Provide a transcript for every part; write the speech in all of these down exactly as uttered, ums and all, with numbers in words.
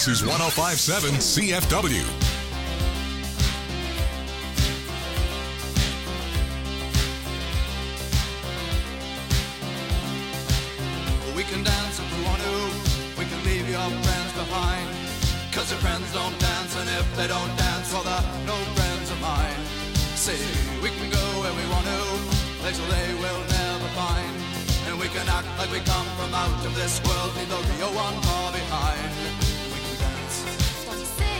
This is one oh five point seven C F W. We can dance if we want to. We can leave your friends behind. Cause your friends don't dance, and if they don't dance, well, they're no friends of mine. See, we can go where we want to, places they will never find. And we can act like we come from out of this world, leave the real one far behind. We can dance. What do you say?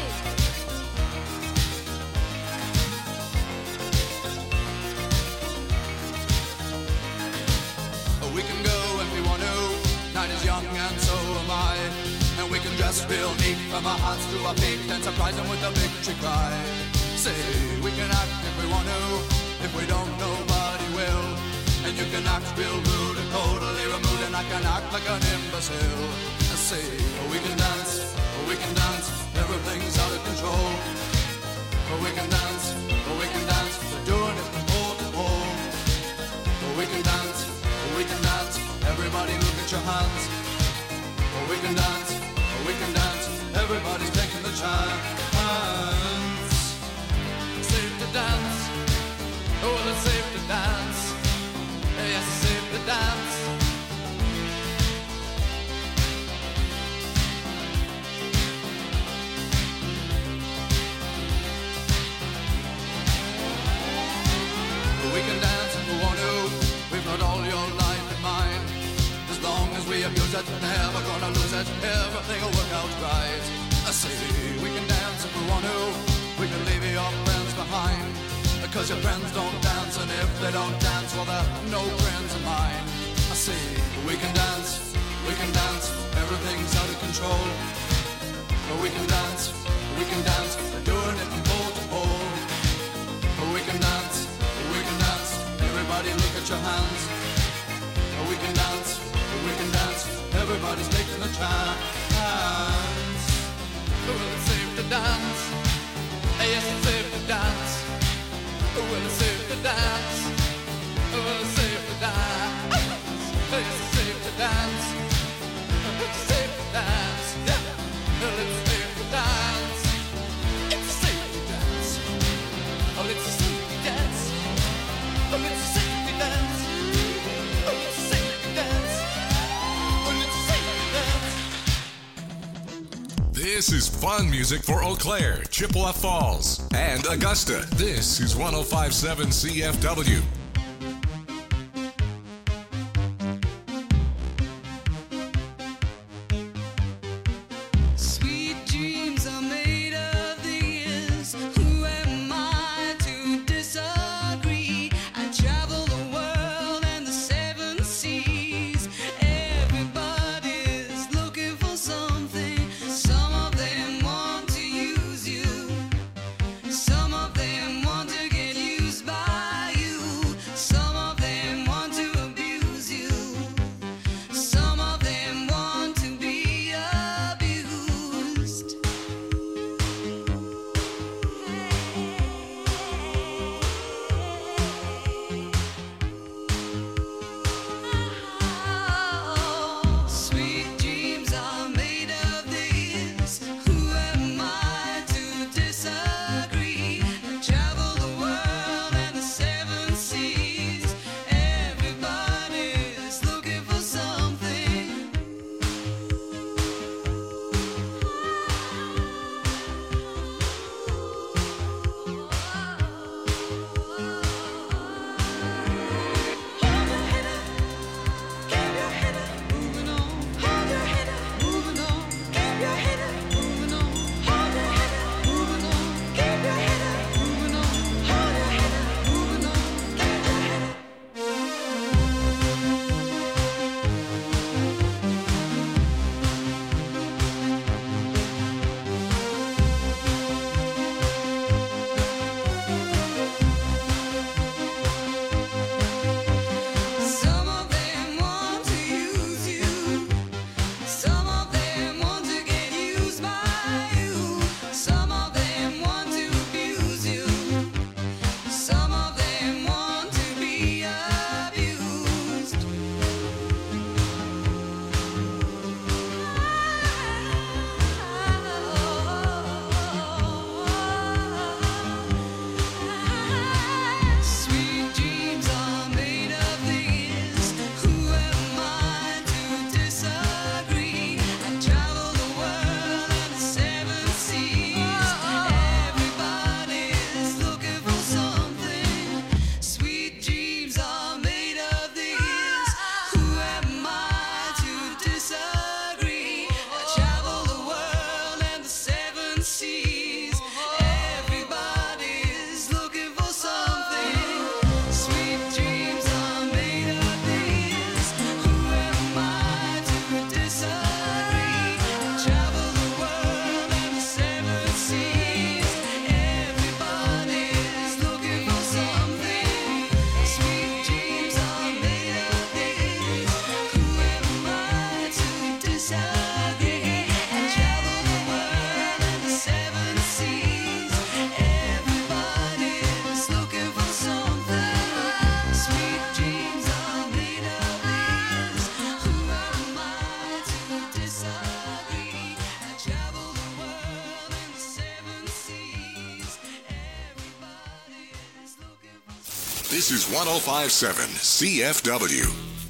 We can go if we want to. Night is young and so am I. And we can dress real neat from our hearts to our feet and surprise them with a victory cry. Say, we can act if we want to. If we don't, nobody will. And you can act real rude and totally removed, and I can act like an imbecile. I say, we can dance, we can dance, everything's out of control. We can dance, we can dance, we're doing it from pole to pole. We can dance, we can dance, everybody look at your hands. We can dance, we can dance, everybody's taking the chance. Safe to dance, oh, it's safe to dance. Yes, it's safe to dance. We can dance if we want to. We've got all your life in mind. As long as we abuse it, never gonna lose it. Everything will work out right. I say we can dance if we want to. We can leave your friends behind. Because your friends don't dance, and if they don't dance, well, they're no friends of mine. I say we can dance, we can dance, everything's out of control. But we can dance, we can dance, they're doing it from pole to pole. But we can dance, we can dance, everybody look at your hands. But we can dance, we can dance, everybody's taking the chance. Well, it's safe to dance, yes, it's safe to dance. Well, it's safe to dance. Well, it's safe to dance. It's safe to dance. It's safe to dance. Well, it's safe to dance. It's safe to dance. Oh, it's safe to dance. Oh, it's safe to dance. Oh, it's safe to dance. Oh, it's safe to dance. This is fun music for Eau Claire, Chippewa Falls, and Augusta. This is one oh five point seven C F W. Sweet dreams are made of these. Who am I to disagree? I travel the world and the seven seas. Everybody's looking for something. Some of them want to use you. Some of them want to get used by you. This is one oh five point seven C F W.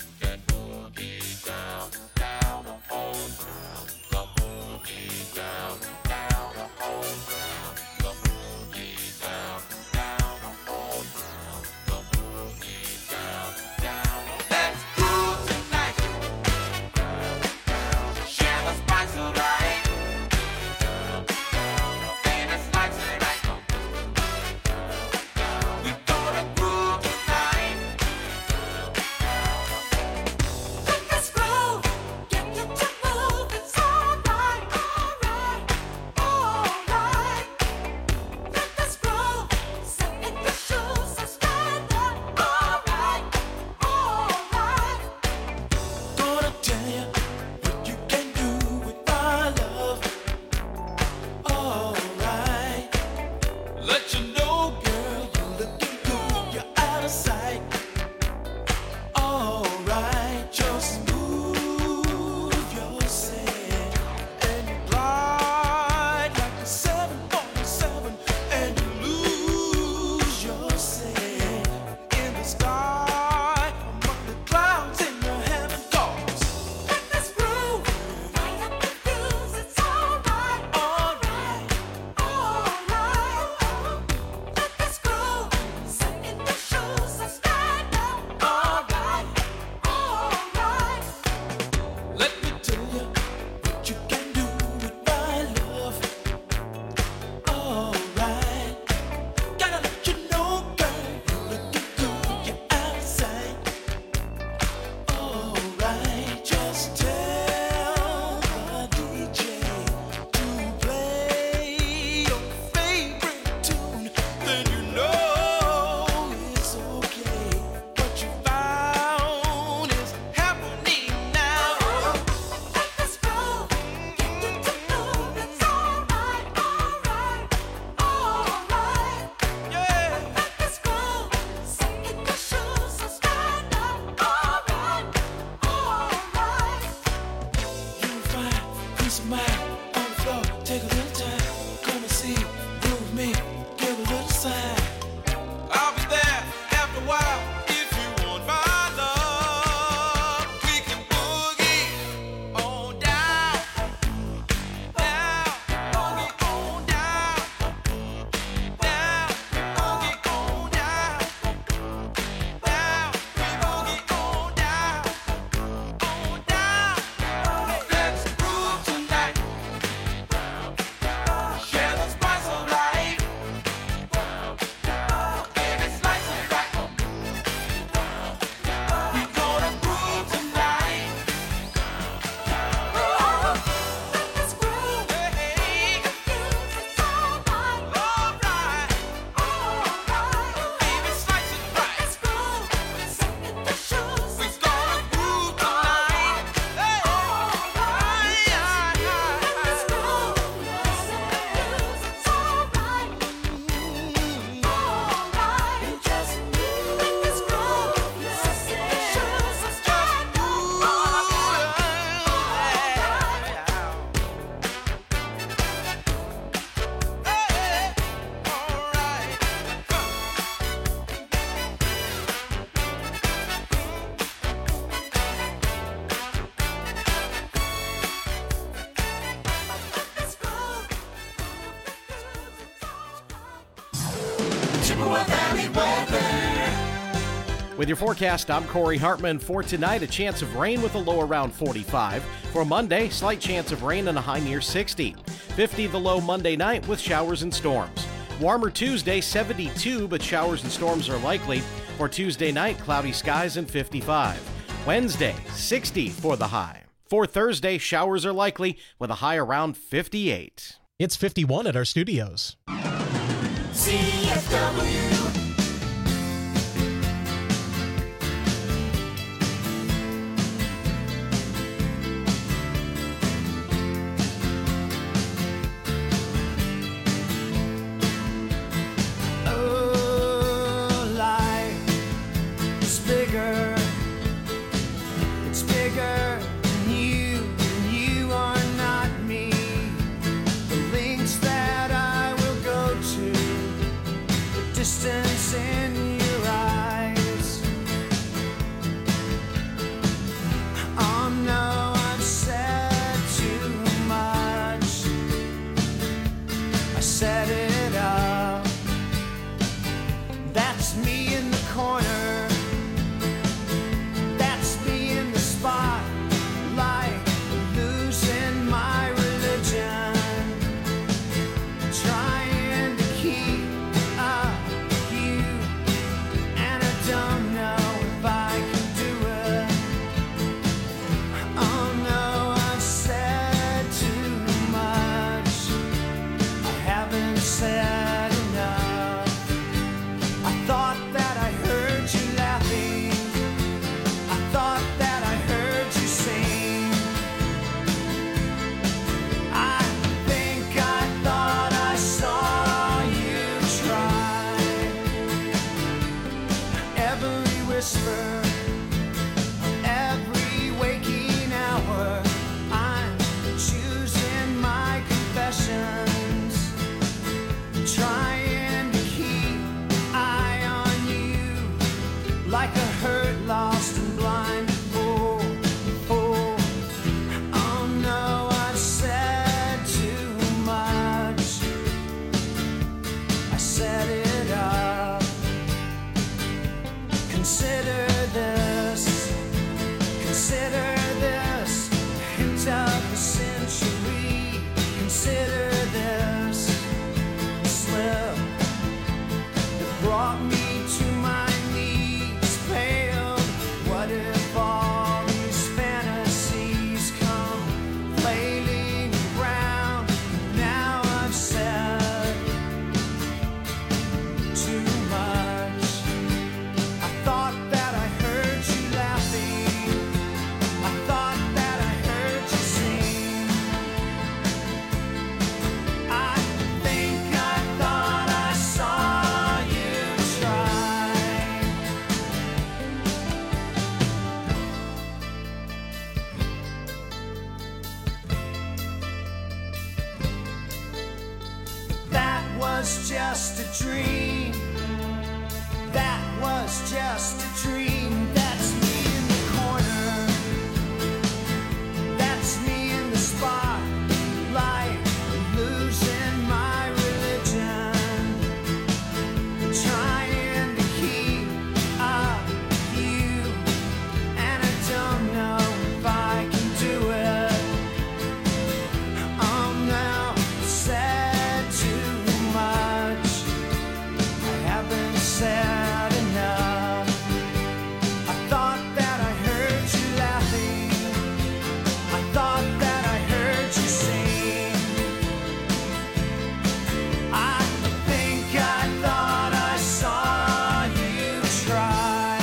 With your forecast, I'm Corey Hartman. For tonight, a chance of rain with a low around forty-five. For Monday, slight chance of rain and a high near sixty. fifty the low Monday night with showers and storms. Warmer Tuesday, seventy-two, but showers and storms are likely. For Tuesday night, cloudy skies and fifty-five. Wednesday, sixty for the high. For Thursday, showers are likely with a high around fifty-eight. It's fifty-one at our studios. C F W. Distance in your eyes. like a hurt, lost and blind fool. Fool. Oh no, I've said too much. I set it up. Consider this. Consider this. A hint of the century. Consider this. A slip that brought me to my knees, paled. What if all these fantasies come flailing around? Now I've said too much. I thought that I heard you laughing. I thought that I heard you sing. I think I thought I saw you try. That was just a dream. That was just a dream. That's me in the corner. That's me in the spotlight, losing my religion, trying to keep up with you, and I don't know if I can do it. Oh no, I've said too much. I haven't said enough. I thought that I heard you laughing. I thought that I heard you sing. I think I thought I saw you try.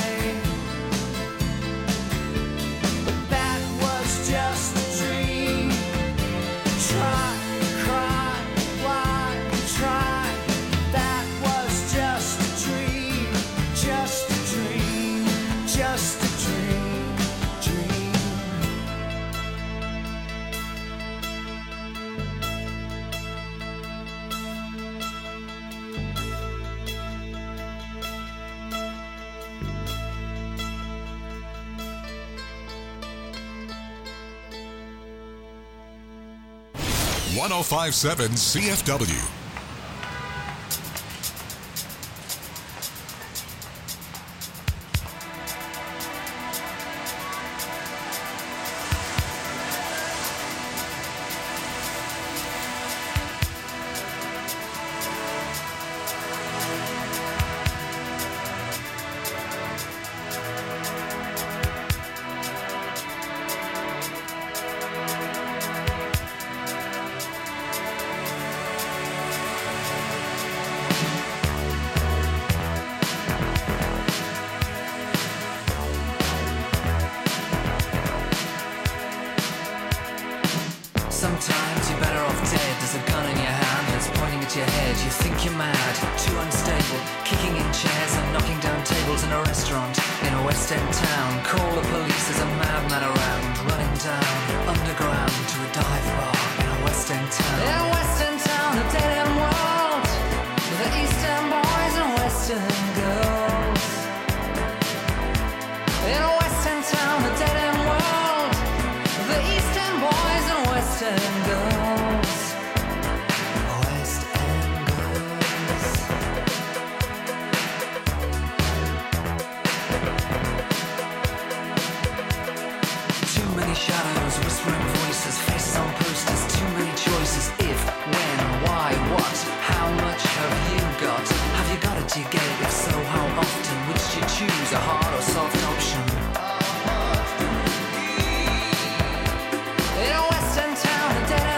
But that was just a dream. Try, cry, why, try. That was just a dream. Just a dream. Just a dream. Dream. one oh five point seven C F W. Sometimes you're better off dead. There's a gun in your hand and it's pointing at your head. You think you're mad, too unstable, kicking in chairs and knocking down tables in a restaurant in a West End town. Call the police, there's a madman around, running down underground to a dive bar in a West End town. In a West End town, a dead end world, with the East End boys and Western girls. In a West End town, a dead end world, the East End boys and West End girls. West End girls. Too many shadows, whispering voices, faces on posters, too many choices. If, when, why, what, how much have you got? Have you got it, do you get it? If so, how often? Which do you choose, a hard or soft option? In a West End town, a dead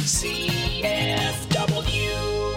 C F W.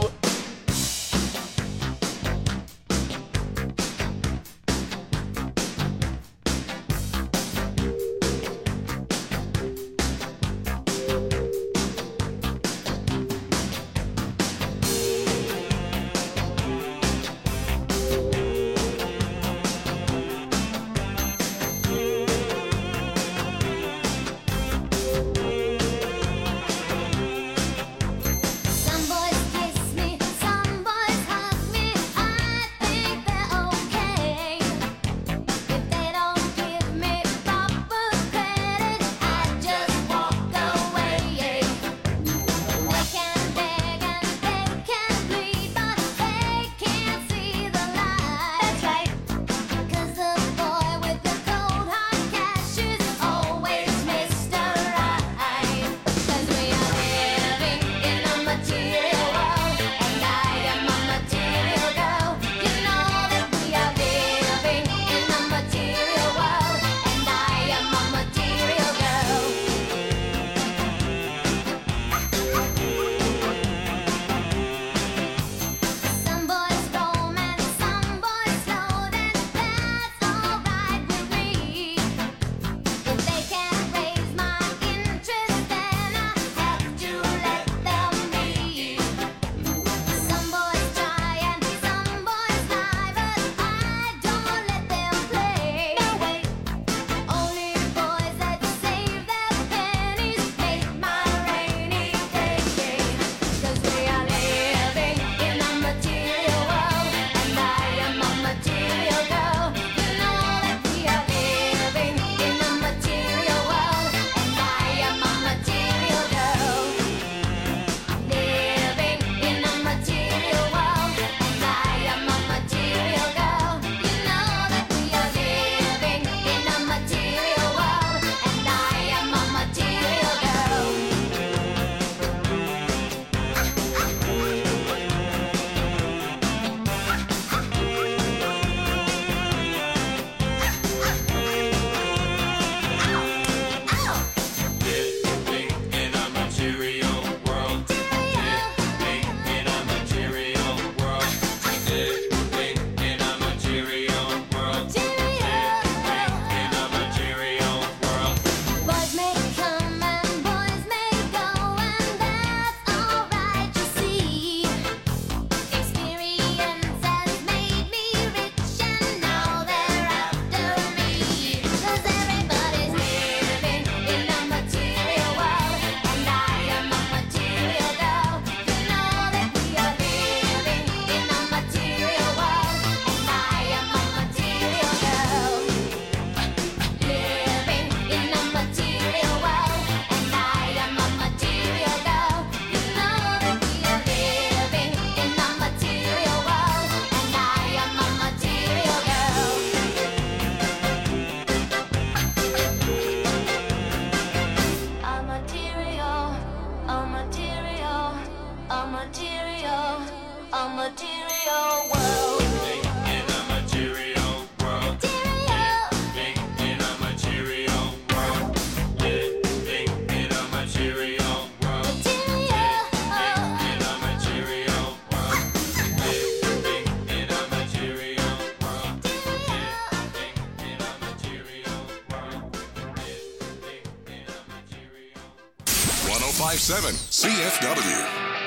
one oh five point seven C F W.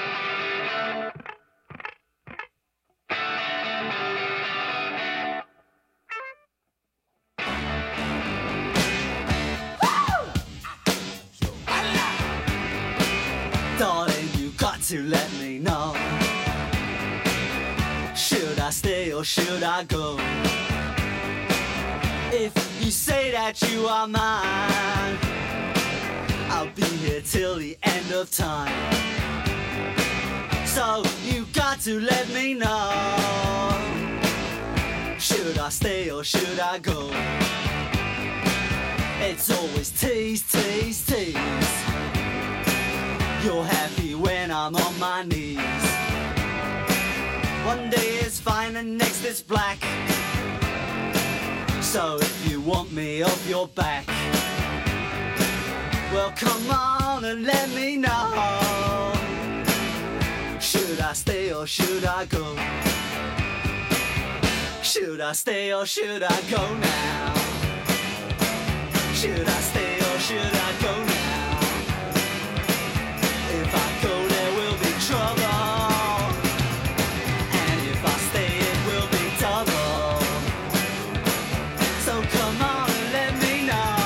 Darling, you got to let me know. Should I stay or should I go? If you say that you are mine, I'll be here till the end of time. So you got to let me know. Should I stay or should I go? It's always tease, tease, tease. You're happy when I'm on my knees. One day it's fine and next it's black. So if you want me off your back, well come on and let me know. stay or should I go? Should I stay or should I go now? Should I stay or should I go now? If I go there will be trouble, and if I stay it will be double. So come on and let me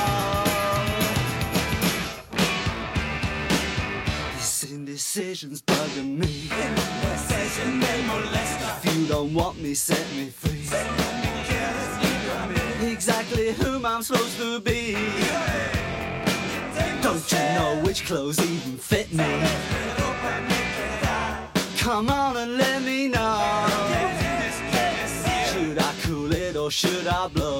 know. These indecisions bugging me. Indecision, they molest us. If you don't want me, set me free. Exactly whom I'm supposed to be. Don't you know which clothes even fit me? Come on and let me know. Should I cool it or should I blow?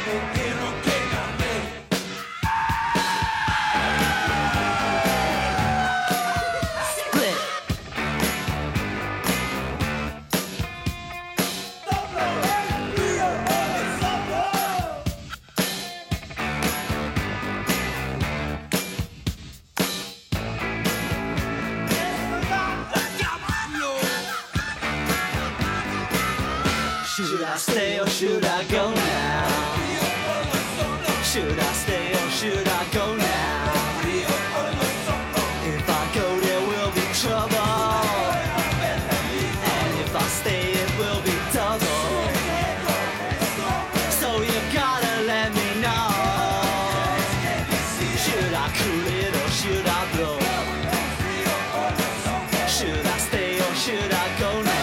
Should I stay or should I go now? Should I stay or should I go now? If I go there will be trouble, and if I stay it will be double. So you gotta let me know. Should I cool it or should I blow? Should I stay or should I go now?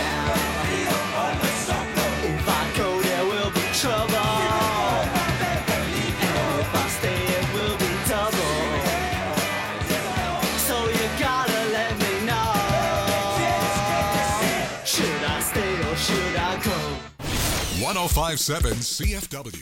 one oh five point seven C F W.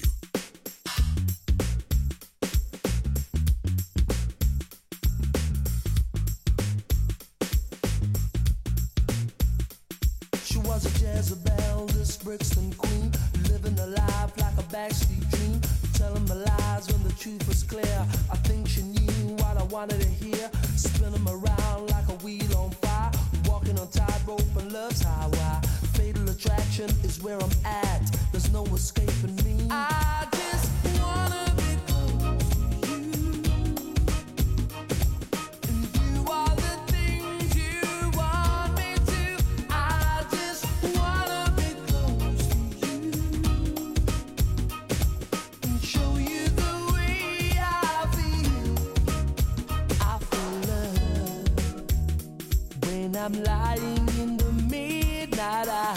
She was a Jezebel, this Brixton queen, living a life like a backstreet dream, telling my lies when the truth was clear. I think she knew what I wanted to hear, spinning around like a wheel on fire, walking on tightrope and love's highway. Fatal attraction is where I'm at. There's no escaping me. I just wanna be close to you, and do all the things you want me to. I just wanna be close to you, and show you the way I feel. I feel love when I'm lying in the midnight hour.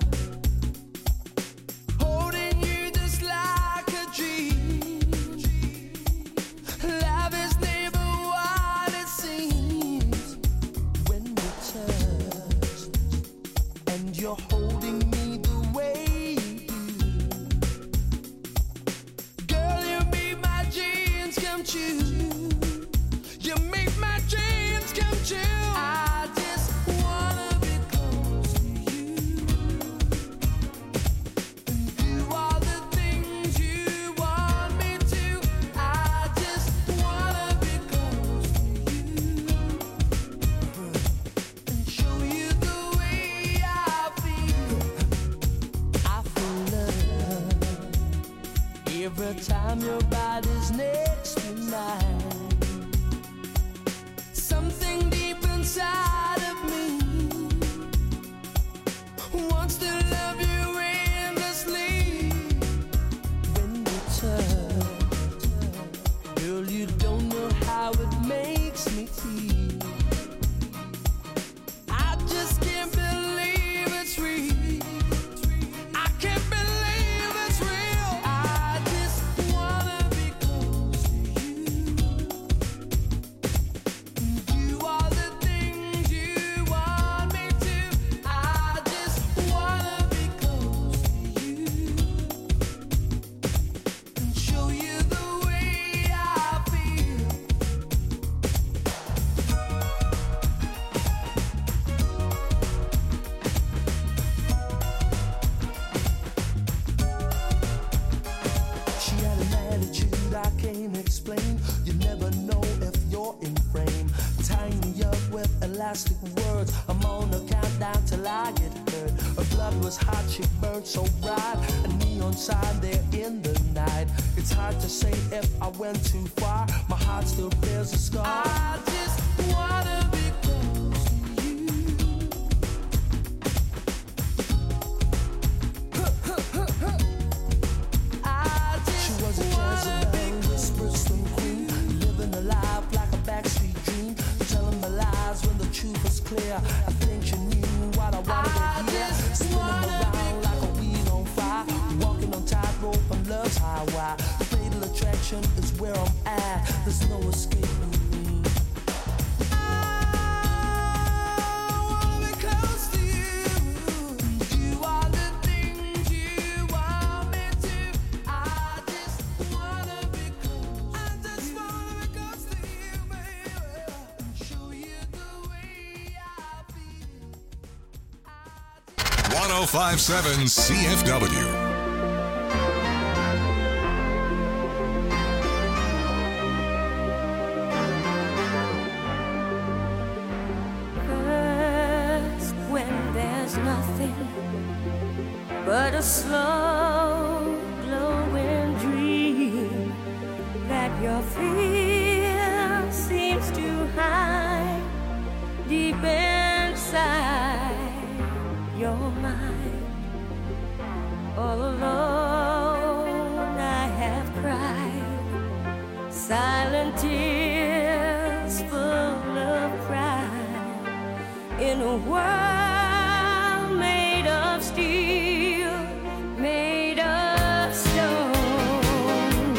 You're holding me the way you do. Girl, you make my dreams come true. You make my dreams come true. I just wanna be close to you, and do all the things you want me to. I just wanna be close to you, and show you the way I every time your body's next to mine. Something deep inside of me wants to love you endlessly. When we touch, girl, you don't know how it makes me feel. I just can't believe it's real. I can't believe it's real. I just wanna be plastic words. I'm on a countdown till I get hurt. Her blood was hot, she burned so bright. A neon sign there in the night. It's hard to say if I went too far. My heart still bears a scar. I just wanna be close to you. I just she was a Jezebel, whispered some queen, living a life like a backstreet dream, telling my lies when the truth was clear. I think she knew what I wanted to hear. Spinning around like a wheel on fire, walking on tightrope on love's highway. The fatal attraction is where I'm at. There's no escaping me. I wanna be close to you. Do all the things you want me to. I just wanna be close. I just wanna be close to you, baby. Show you the way I feel. one oh five point seven C F W. First, when there's nothing but a slow glowing dream that your fear seems to hide deep inside your mind. All alone I have cried silent tears full of pride in a world made of steel, made of stone,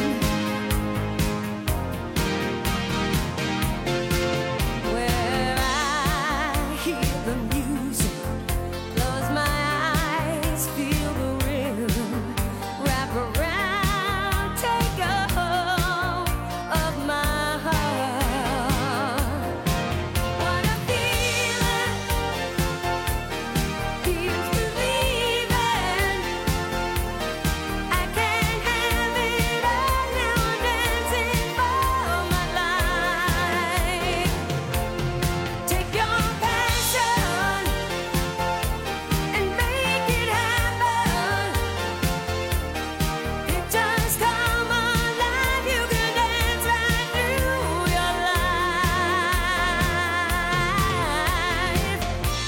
where I hear the music, close my eyes, feel the rhythm, wrap around, take a hold of my heart. What a feeling, feels believing. I can't have it all now, I'm dancing for my life. Take your passion and make it happen. Pictures come alive, you can dance right through your life.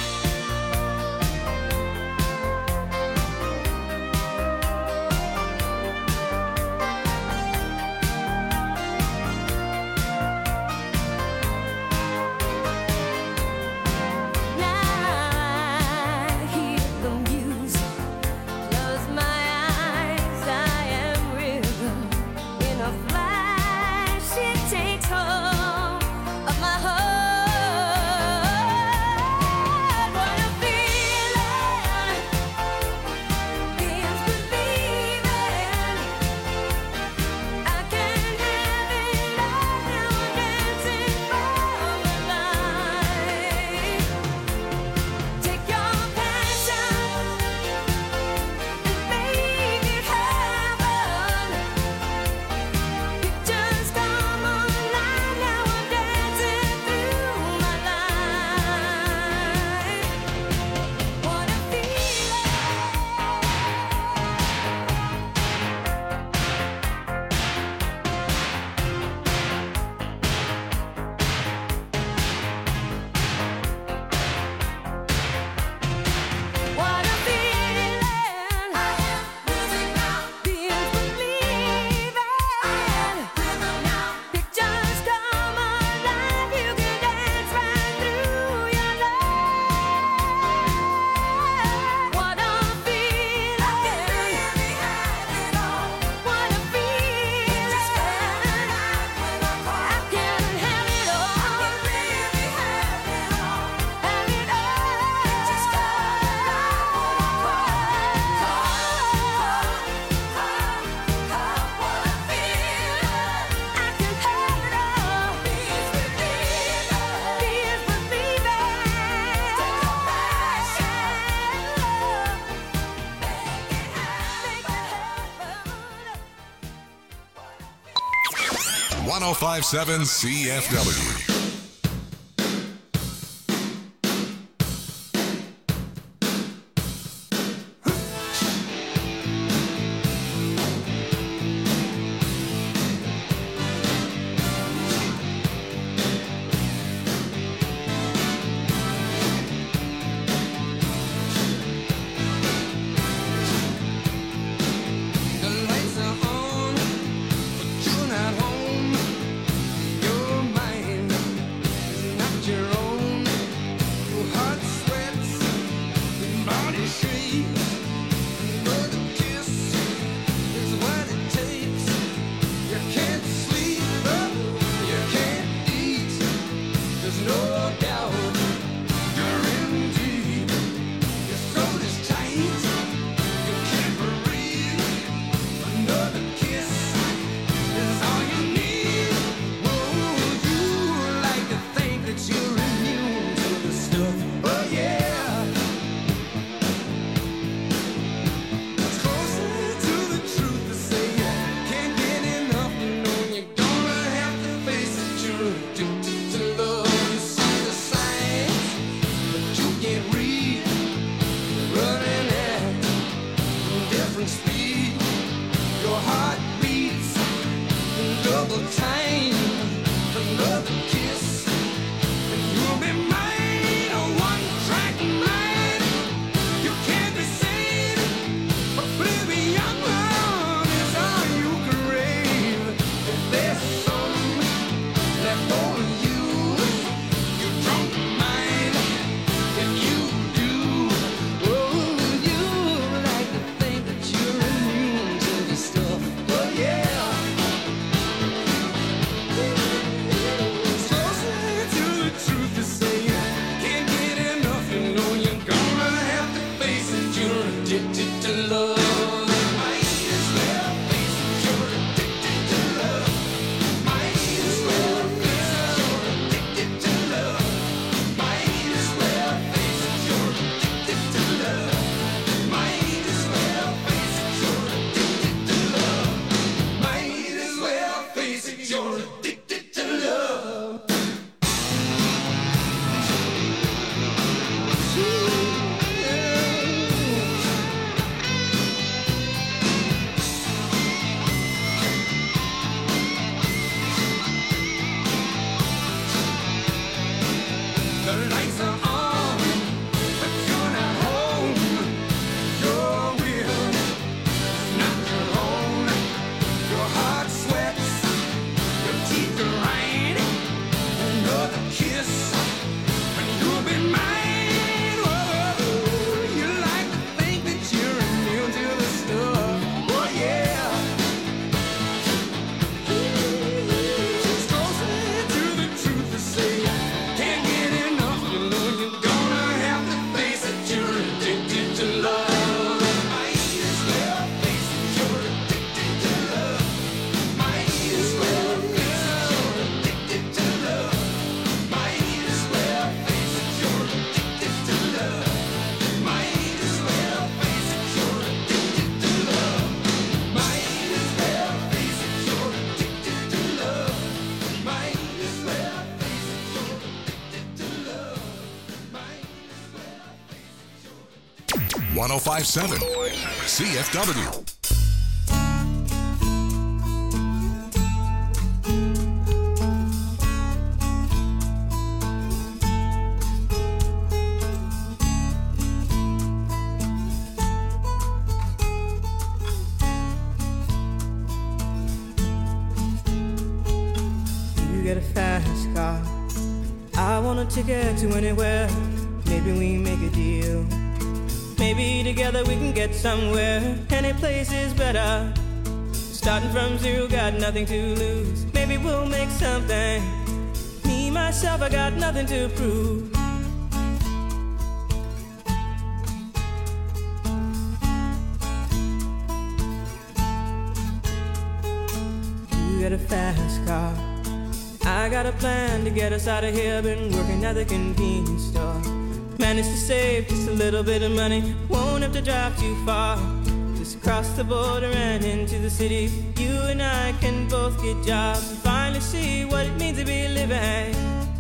Now I hear the music, close my eyes, I am rhythm. In a flash, it takes hold of my heart. What a feeling, feels believing. I can't have it all now, I'm dancing for my life. Take your passion and make it happen. Pictures come alive, now I'm dancing through my life. What a feeling. What a feeling. I am music now. Feels believing. I am rhythm now. Pictures come alive. You can dance right through your life. What a feeling. I can really have it all. What a feeling. I can have it all. I can really have it all. Have it all. Just go what a feeling. I can have it all. Feels believing. Feels believing. Take your passion. Make it happen. one oh five point seven C F W. one oh five point seven C F W. You get a fast car, I want a ticket to anywhere. Maybe we make a deal. Maybe together we can get somewhere. Any place is better. Starting from zero, got nothing to lose. Maybe we'll make something. Me, myself, I got nothing to prove. You get a fast car, I got a plan to get us out of here. Been working at the convenience store. Managed to save just a little bit of money. Won't have to drive too far. Just cross the border and into the city. You and I can both get jobs and finally see what it means to be living.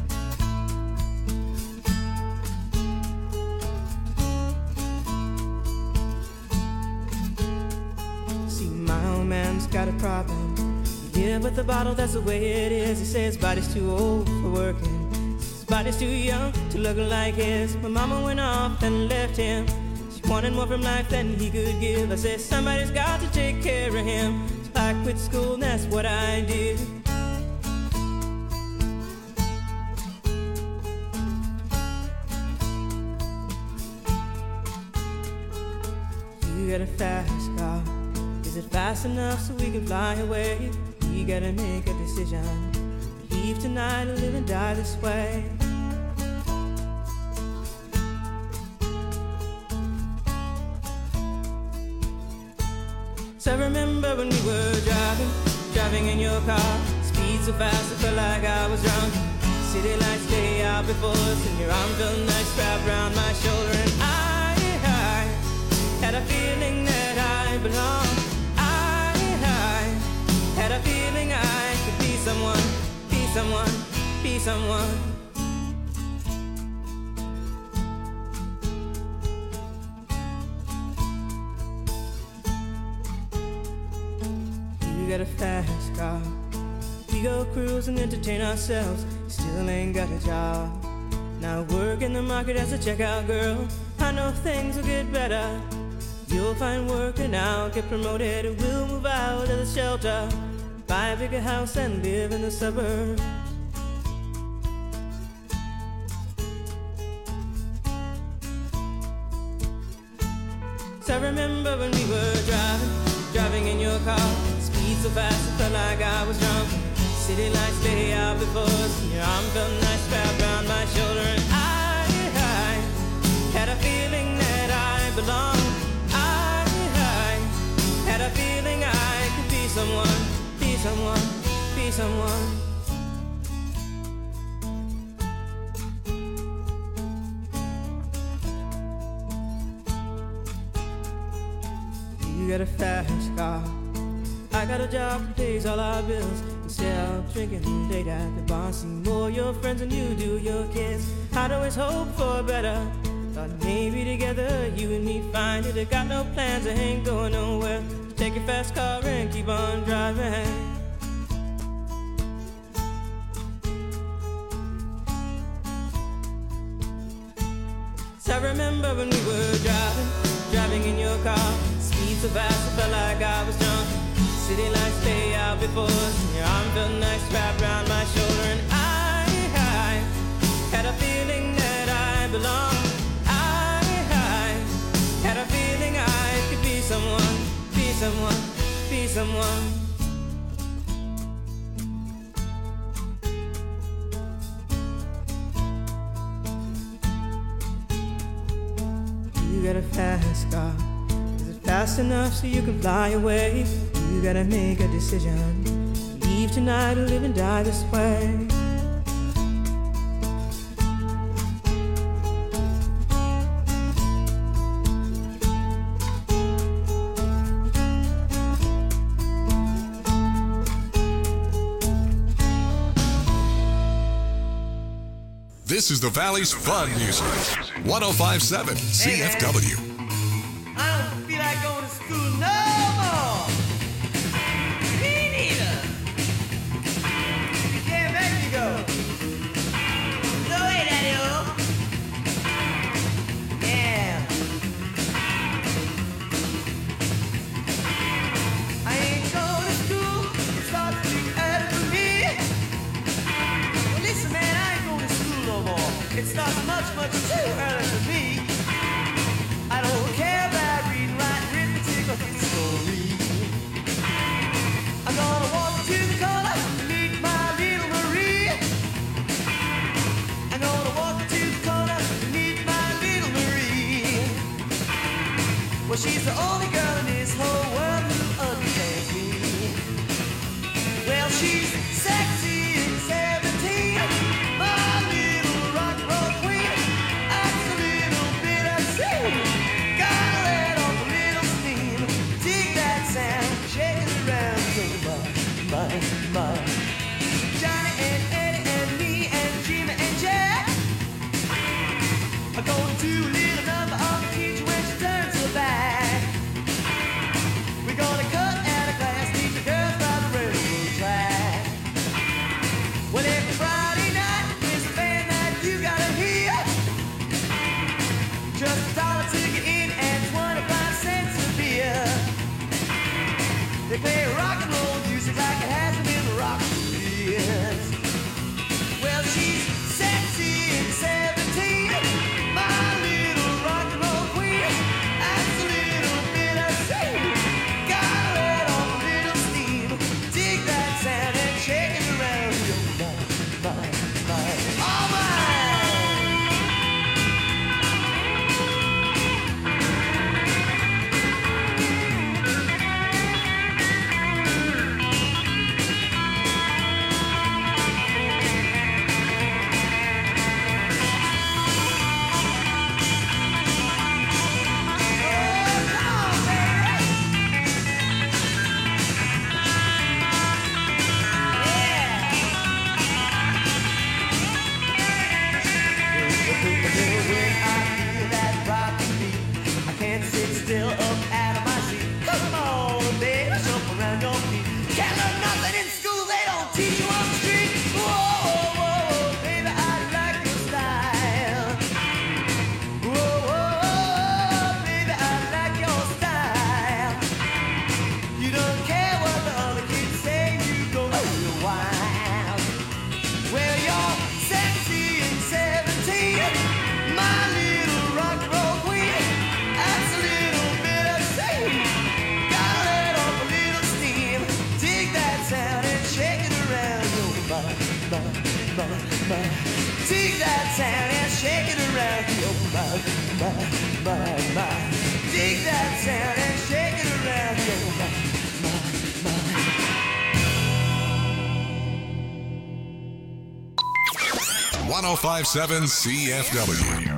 See, my old man's got a problem. Yeah, but the bottle, that's the way it is. He says his body's too old for working. Body's too young to look like his. My mama went off and left him. She wanted more from life than he could give. I said somebody's got to take care of him. So I quit school and that's what I did. You got a fast car. Is it fast enough so we can fly away? We gotta make a decision. Leave tonight or live and die this way. So I remember when we were driving, driving in your car, speed so fast I felt like I was drunk. City lights lay out before us, and your arm felt nice wrapped around my shoulder, and I, I had a feeling that I belonged. I, I had a feeling I could be someone, be someone, be someone. You got a fast car, we go cruise and entertain ourselves. Still ain't got a job. Now work in the market as a checkout girl. I know things will get better. You'll find work and I'll get promoted. We'll move out of the shelter, buy a bigger house and live in the suburbs. So I remember when we were driving, driving in your car, speed so fast it felt like I was drunk. City lights lay out before us, and your arm felt nice wrapped around my shoulder, and I, I had a feeling that I belonged. I, I had a feeling I could be someone, be someone, be someone. You got a fast car, I got a job that pays all our bills. Instead of drinking late at the bar, see more your friends than you do your kids. I'd always hope for better. Thought maybe together you and me find it. I got no plans, I ain't going nowhere. Take your fast car and keep on driving. So I remember when we were driving, driving in your car, speed so fast I felt like I was drunk. City lights lay out before us, and your arm felt nice wrapped around my shoulder, and I, I had a feeling that I belonged. I, I had a feeling I could be someone, be someone, be someone. You got a fast car, is it fast enough so you can fly away? You gotta make a decision, leave tonight or live and die this way. This is the Valley's fun music. one oh five point seven C F W. I don't feel like going to school no more. Me neither. You can't make me go. No way, Daddy-o. Yeah. I ain't going to school. It starts too early for me. Well, listen, man, I ain't going to school no more. It starts much, much too early for me. I don't care about reading, writing, arithmetic, or history. I'm gonna walk to the corner to meet my little Marie. I'm gonna walk to the corner to meet my little Marie. Well, she's the only girl in this whole world who understands me. Well, she's sexy and seventeen, my little rock and roll queen. Acts a little bit obscene. Gotta let off a little steam. Dig that sound, shake it around so much, much, much. Johnny and Eddie and me and Jimmy and Jack are gonna do a little number on the teacher when she turns her back. my. Take that sound and shake it around your mind, my, my, my. Take that sound and shake it around your mind, my, my. one oh five point seven C F W.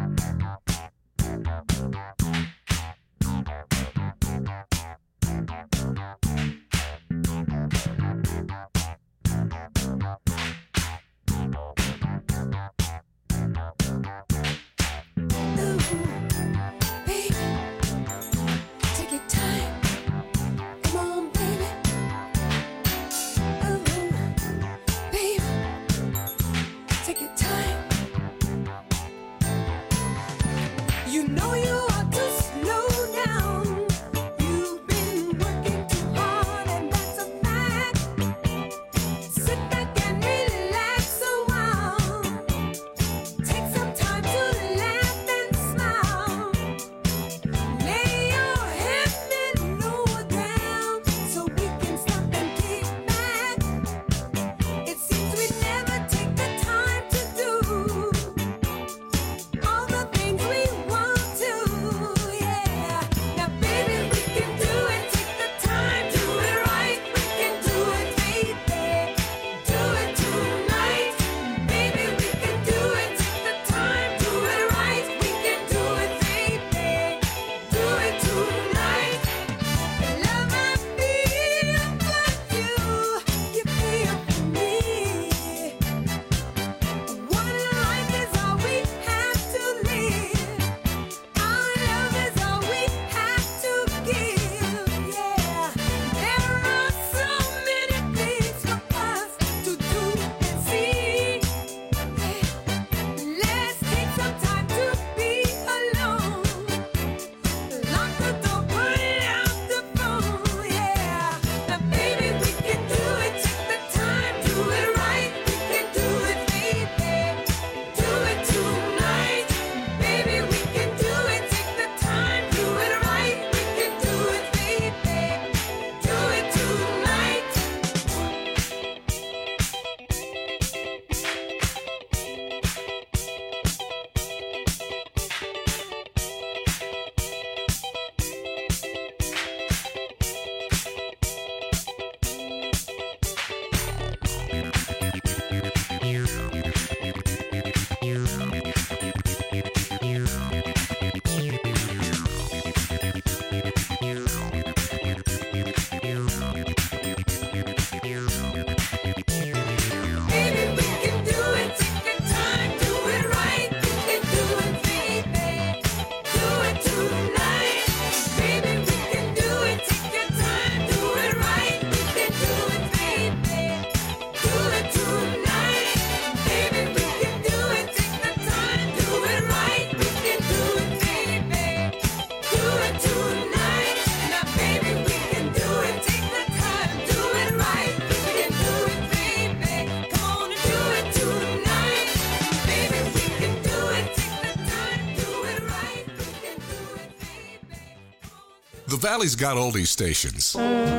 The Valley's got oldie stations.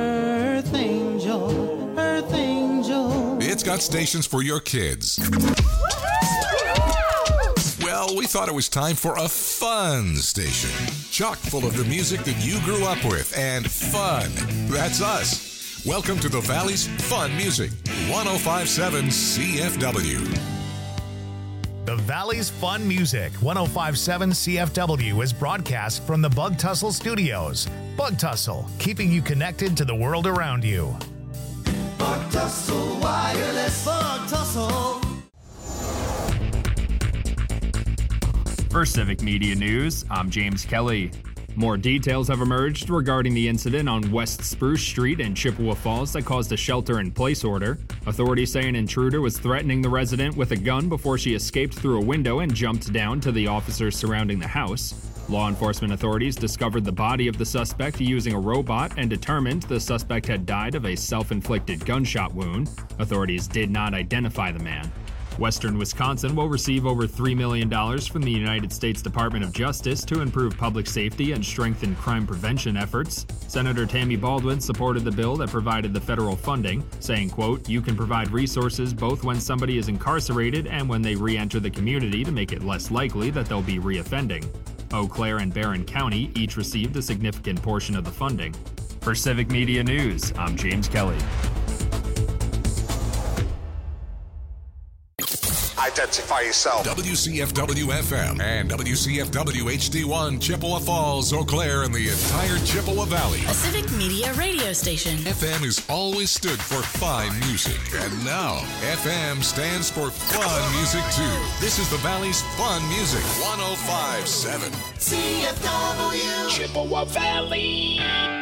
Earth Angel, Earth Angel. It's got stations for your kids. Well, we thought it was time for a fun station. Chock full of the music that you grew up with, and fun. That's us. Welcome to the Valley's Fun Music, one oh five point seven C F W. The Valley's Fun Music, one oh five point seven C F W, is broadcast from the Bug Tussle Studios. Bug Tussle, keeping you connected to the world around you. Bug Tussle Wireless. Bug Tussle. For Civic Media News, I'm James Kelly. More details have emerged regarding the incident on West Spruce Street in Chippewa Falls that caused a shelter-in-place order. Authorities say an intruder was threatening the resident with a gun before she escaped through a window and jumped down to the officers surrounding the house. Law enforcement authorities discovered the body of the suspect using a robot and determined the suspect had died of a self-inflicted gunshot wound. Authorities did not identify the man. Western Wisconsin will receive over three million dollars from the United States Department of Justice to improve public safety and strengthen crime prevention efforts. Senator Tammy Baldwin supported the bill that provided the federal funding, saying, quote, "You can provide resources both when somebody is incarcerated and when they re-enter the community to make it less likely that they'll be reoffending." Eau Claire and Barron County each received a significant portion of the funding. For Civic Media News, I'm James Kelly. Identify yourself. W C F W F M and W C F W H D one, Chippewa Falls, Eau Claire, and the entire Chippewa Valley. A Civic Media radio station. F M has always stood for fine music, and now F M stands for fun music too. This is the Valley's fun music, one oh five point seven. C F W Chippewa Valley.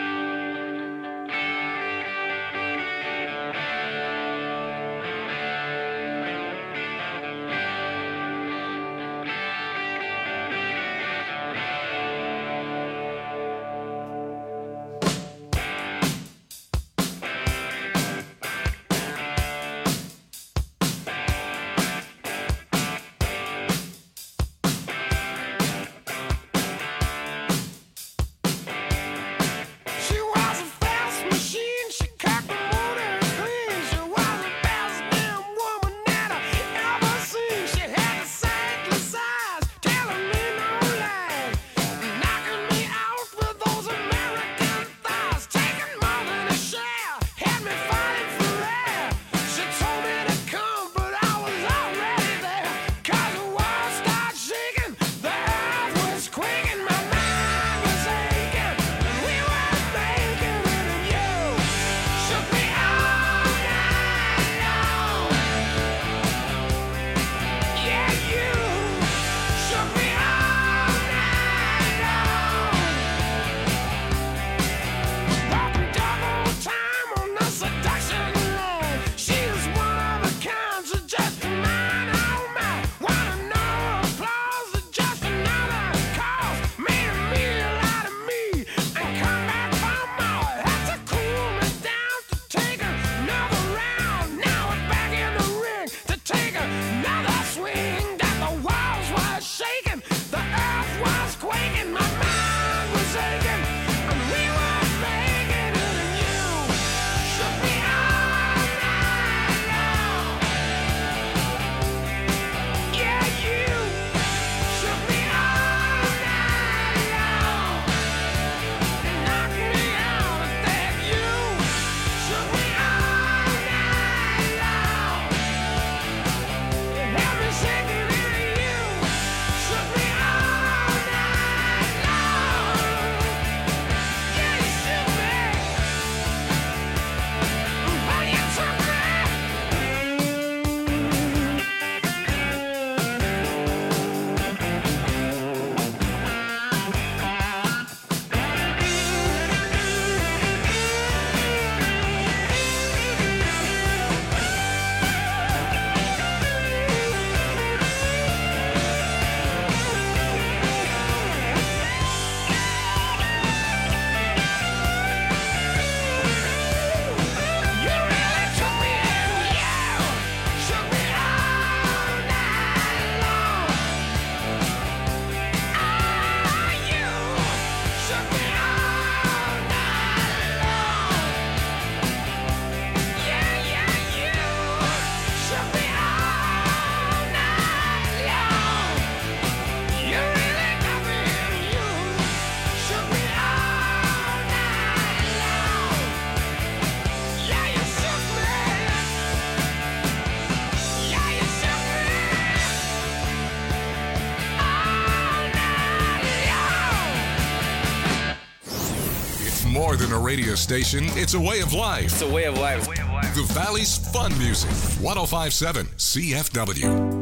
More than a radio station, it's a way of life. It's a way of life. The Valley's fun music, one oh five point seven C F W.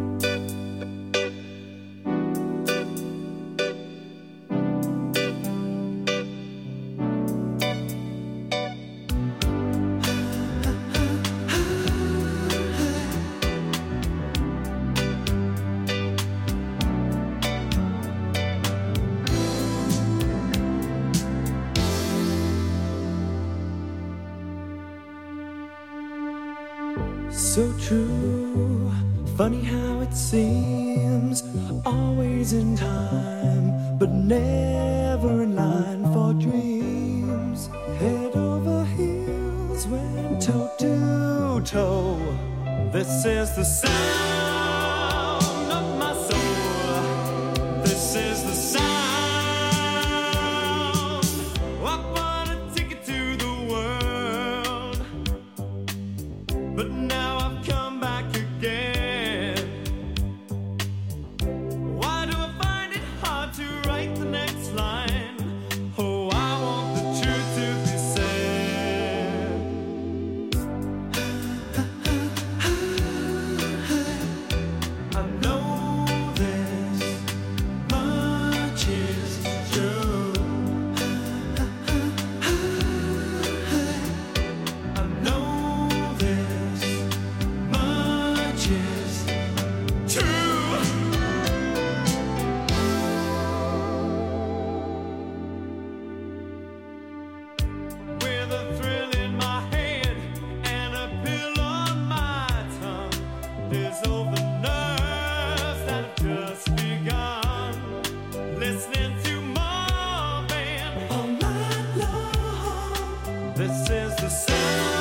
So true, Funny how it seems, always in time, but never in line for dreams. Head over heels, went toe to toe. This is the sound of my soul. This is the sound. I bought a ticket to the world, but now I've come back again. Why do I find it hard to write the next line? Oh, I want the truth to be said. I know this much is true. I know this much is true. With a thrill in my head and a pill on my tongue, dissolve the nerves that have just begun. Listening to Marvin all night long. This is the sound.